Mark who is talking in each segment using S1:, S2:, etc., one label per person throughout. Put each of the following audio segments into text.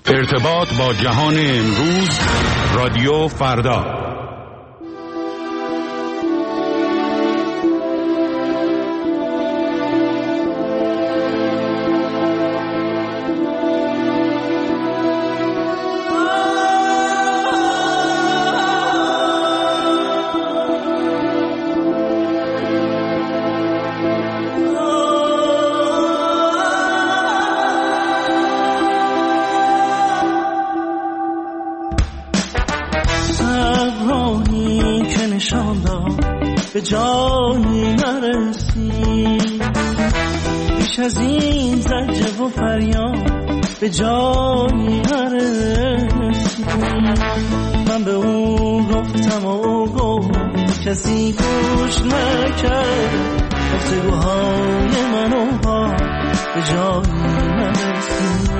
S1: ارتباط با جهان امروز، رادیو فردا.
S2: به جایی نرسی، بیش از این زجر و فریاد به جایی نرسی. من به او گفتم و او گفت، کسی گوش نکرد. گفتگوهای من و با به جایی نرسی.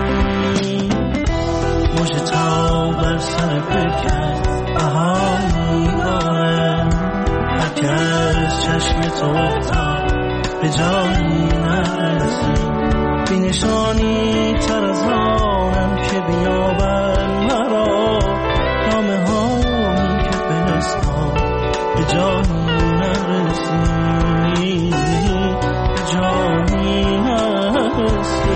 S2: موج تا بر سر بکرد بهایی داره، که از چشم تو افتاد به جایی نرسی. بی نشانی تر از آنم که بیابن مرا، نامه هایی که فرستاد به جایی نرسی. به جایی نرسی.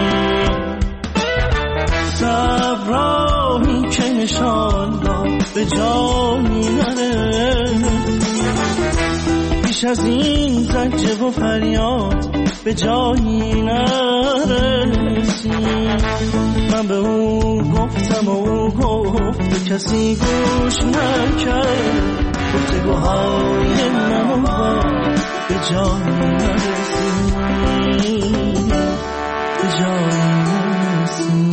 S2: صبرایی که نشان داد به جایی نرسی. بیش از این زجر و فریاد به جایی نرسی. من به او گفتم و او گفت، کسی گوش نکرد. گفتگوهای من و با به جایی نرسی. به جایی نرسی.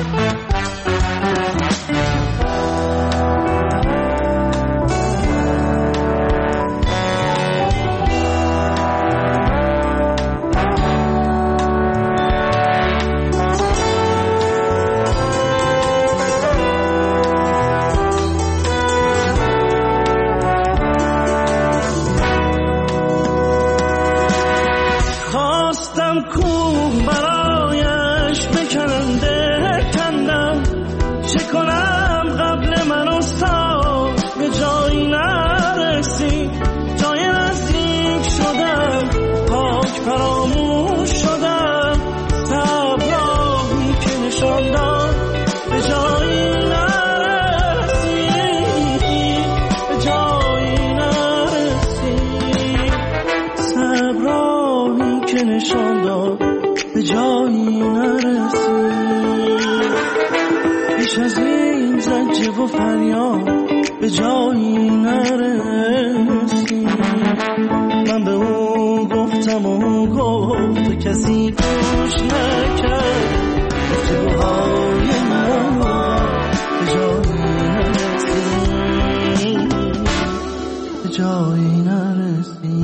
S2: به جایی نرسی. من به او گفتم و او گفت، کسی گوش نکرد. گفتگوهای من به جایی نرسی. به جایی نرسی.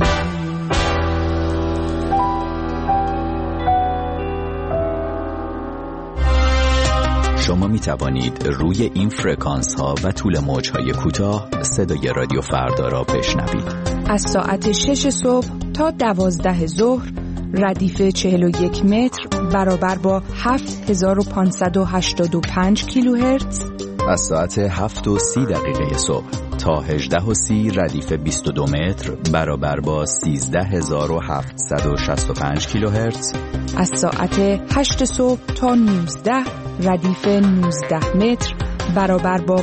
S3: شما می توانید روی این فرکانس ها و طول موج های کوتاه صدای رادیو فردا را بشنوید.
S4: از ساعت 6 صبح تا 12 ظهر ردیف 41 متر برابر با 7585 کیلوهرتز.
S3: از ساعت 7:30 صبح تا 18:30 ردیف 22 متر برابر با 13765 کیلوهرتز.
S4: از ساعت 8 صبح تا 19 ردیف 19 متر برابر با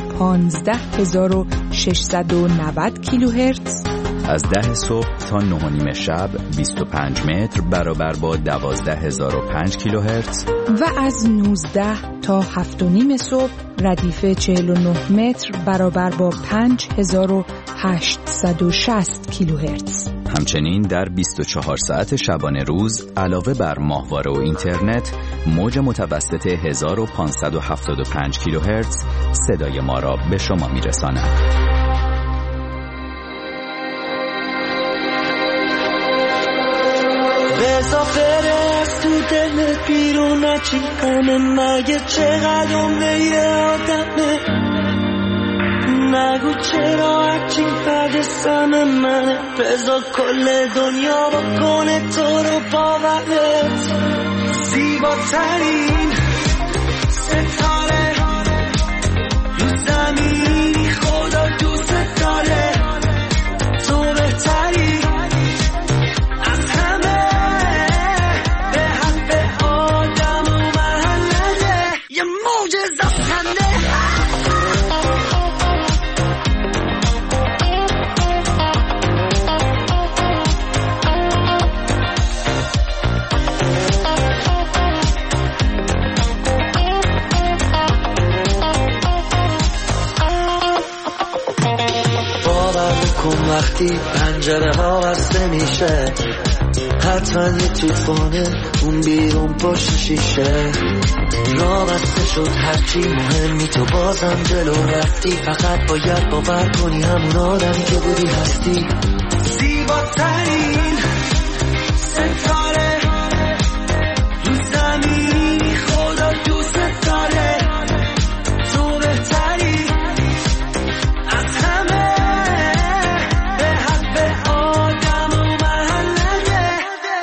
S4: 15690 کیلوهرتز.
S3: از 10 صبح تا 9:30 شب 25 متر برابر با 12005 کیلوهرتز.
S4: و از 19 تا 7:30 صبح ردیف 49 متر برابر با 5860 کیلوهرتز.
S3: همچنین در 24 ساعت شبانه روز علاوه بر ماهواره و اینترنت، موج متوسط 1575 کیلوهرتز صدای ما را به شما میرساند.
S2: بزا فرست تو دلت بیرون نچی کنه، مگه چقدر عمره یه آدمه. نگو چرا هرچی فرد سم منه، بزا کل دنیا بکنه تو رو باورت. زیباترین ستاره کن وقتی پنجره ها بسته میشه، حتما یه توفانه اون بیرون پشت شیشه. راه بسته شد هرچی مهمی تو بازم جلو رفتی، فقط باید باور کنی همون آدمی که بودی هستی. زیباترین ستاره رو زمین خدا دوست داره، تو بهتری از همه به حق آدم و محله.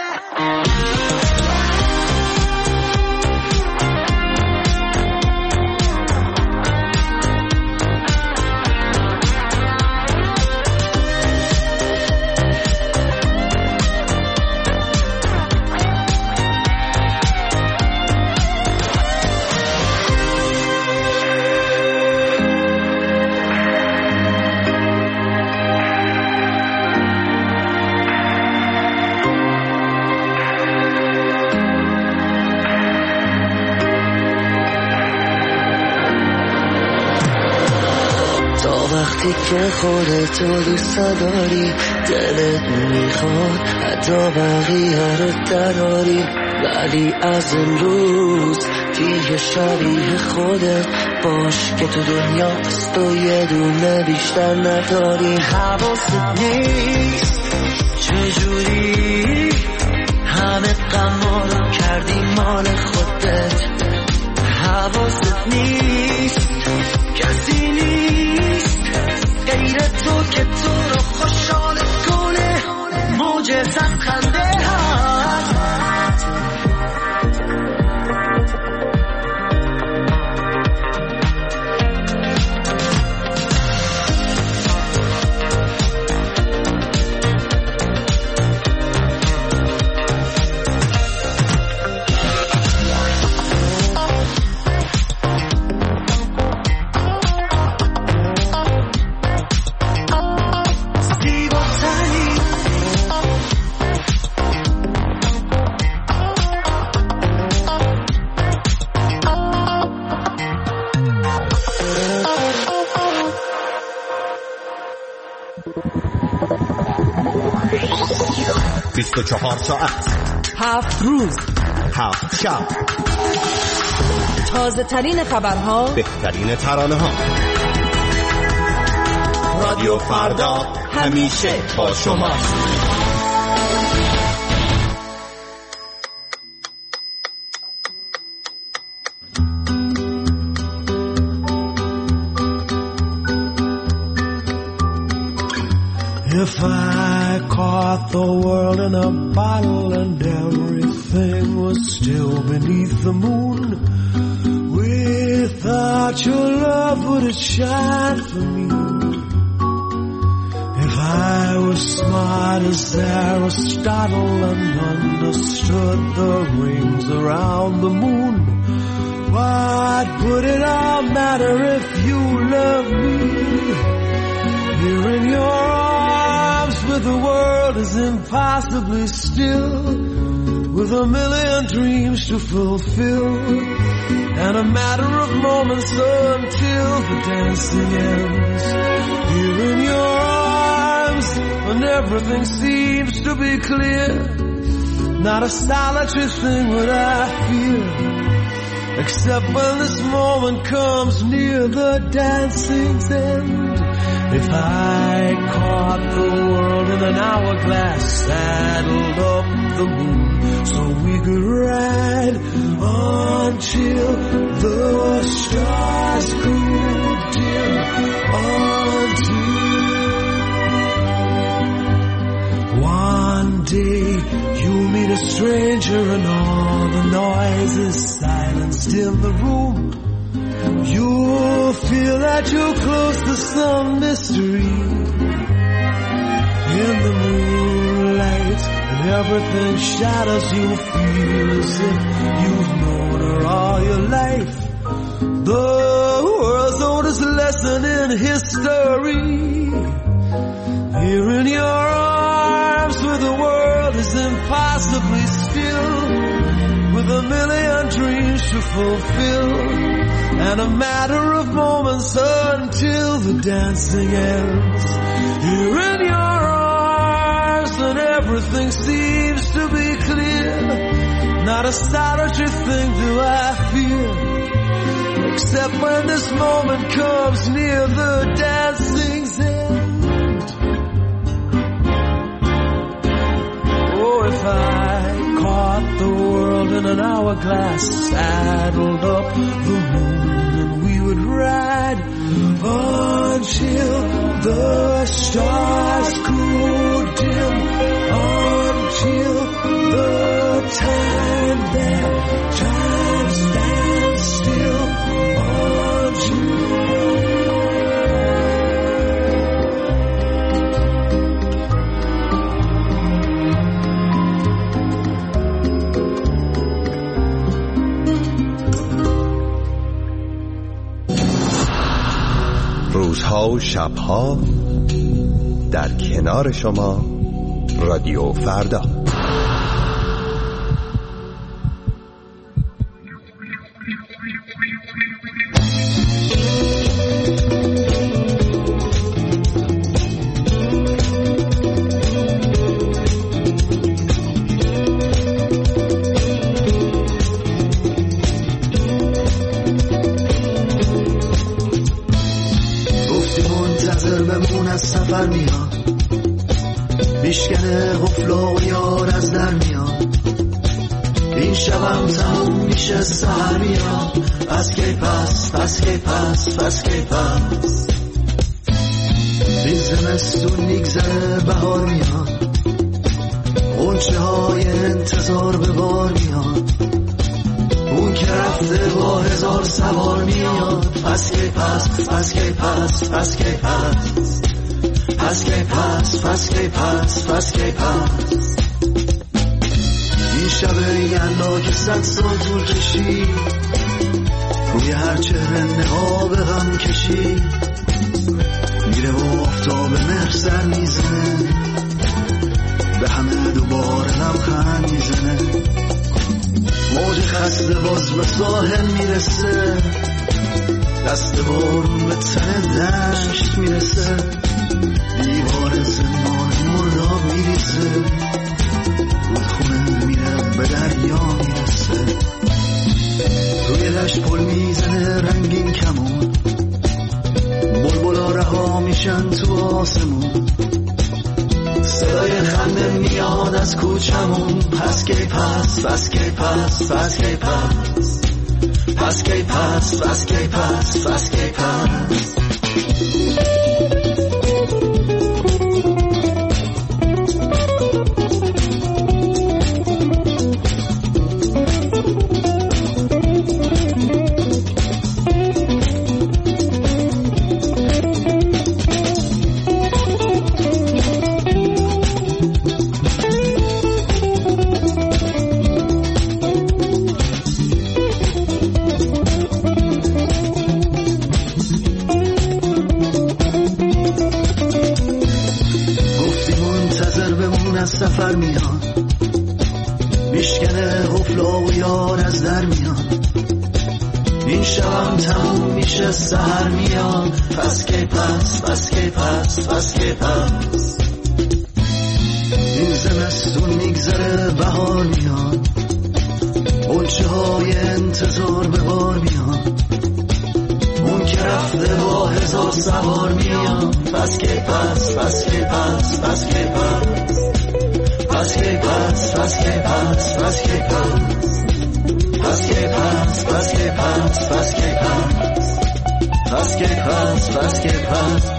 S2: وقتی که خودتو دوست داری، دلت میخواد حتی بقیه رو دراری، ولی از امروز دیگه شبیه خودت باش که تو دنیا است و یه دونه بیشتر نداری. حواست نیست چجوری همه غم‌ها رو کردی مال خودت، حواست نیست کسی نیست غیر تو که تو رو خوشحال کنه، معجزه خنده هست.
S5: ساعت
S4: 7 روز
S5: 7 شب،
S4: تازه ترین خبرها،
S5: بهترین ترانه ها. رادیو فردا همیشه با شما.
S2: If I caught the world in a bottle and everything was still beneath the moon, without your love would it shine for me? If I was smart as Aristotle and understood the rings around the moon, what would it all matter if you loved me? Here in your arms where the world is impossibly still, with a million dreams to fulfill, and a matter of moments until the dancing ends. Here in your arms when everything seems to be clear, not a solitary thing would I fear, except when this moment comes near the dancing's end. If I caught the world in an hourglass, saddled up the moon so we could ride until the stars grew dim, until one day you meet a stranger and all the noise is silenced in the room. You'll feel that you're close to some mystery. In the moonlight and everything shadows, you feel as if you've known her all your life. The world's oldest lesson in history. Here in your arms where the world is impossibly still, with a million dreams to fulfill, and a matter of moments until the dancing ends. Here in your arms and everything seems to be clear. Not a solitary thing do I fear, except when this moment comes near the dancing's end. Oh, if I caught the world in an hourglass, saddled up the moon, and we would ride until the stars grew dim, until the time stands still,
S6: روزها و شبها در کنار شما، رادیو فردا.
S7: سفر میاد، میشکنه قفلا و یار از در میاد. این شبم تموم میشه سحر میاد. پس کی پس، پس کی پس، پس کی پس. این زمستون میگذره بهار میاد، غنچه های انتظار به بار میاد. اون که رفته با هزار سوار میاد. پس کی پس، پس کی پس، پس کی پس. پس کی پس، پس کی پس، پس کی پس. این شب یلدا که 100 سال طول کشید، روی هر چهره نقاب غم کشید. میره و آفتاب مهر سر میزنه، به همه دوباره لبخند میزنه. موج خسته باز به ساحل میرسه، دست بارون به تن دشت میرسه. دیوار زمان مرداب میریزه، رودخونه میره به دریا میرسه. روی دشت پل میزنه رنگین کمون، بلبلا رها میشن تو آسمون. صدای خنده میاد از کوچمون. پس کی پس، پس کی پس، پس کی پس. پس کی پس، پس کی پس، پس کی پس. سفر میاد، میشکنه حفلا و یار از در میاد. این شبم تموم میشه سحر میاد. پس کی پس، پس کی پس، پس کی پس. این زمستون میگذره بهار میاد، غنچه های انتظار به بار میاد. اون که رفته با هزار سوار میاد. پس کی پس، پس کی پس، پس کی پس. پس کی پس، پس کی پس، پس کی پس. پس کی پس، پس کی پس، پس کی پس. پس کی پس، پس کی پس.